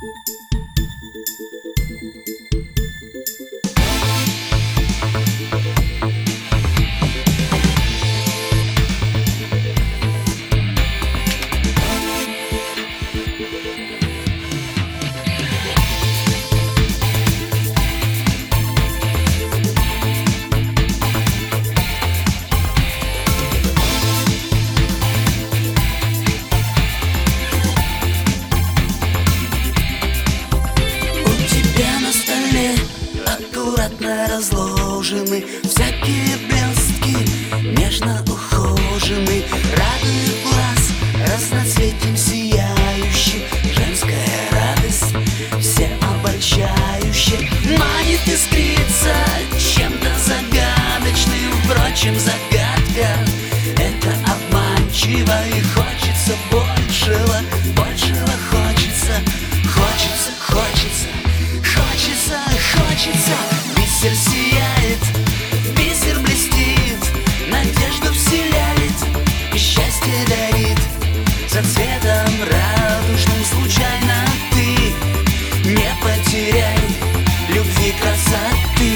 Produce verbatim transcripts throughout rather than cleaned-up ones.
Аккуратно разложены всякие блестки, нежно ухожены, радует глаз разноцветием сияющим. Женская радость все обольщающая, манит искрится чем-то загадочным. Впрочем, загадка это обманчиво, и хочется большего, большего хочется, хочется, хочется. Хочется, хочется, бисер сияет, бисер блестит, надежду вселяет и счастье дарит. За цветом радужным случайно ты не потеряй любви, красоты.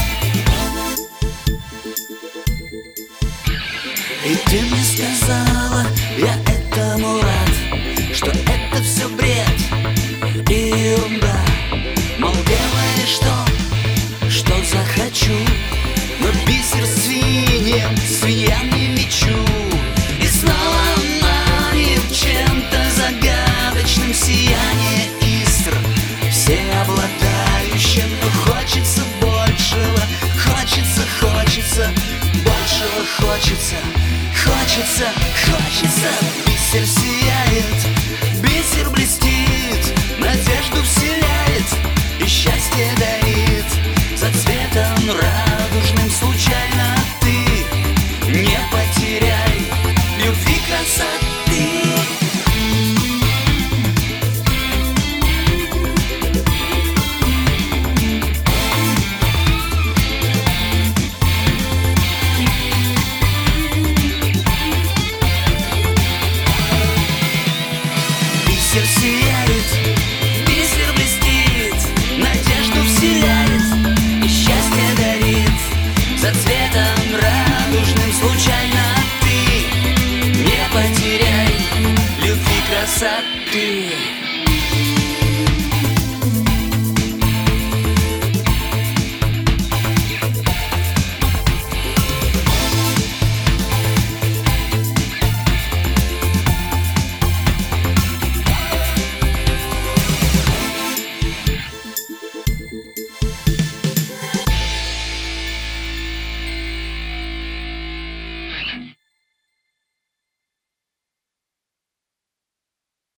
И ты мне сказала, я этому рад, что это все бред и ерунда. Мол, делаешь то, что захочу, но бисер свиньям, свиньям не мечу. И снова манит чем-то загадочным сияние искр всеобладающим. Но хочется большего, хочется, хочется, большего хочется, хочется, хочется. Бисер сияет.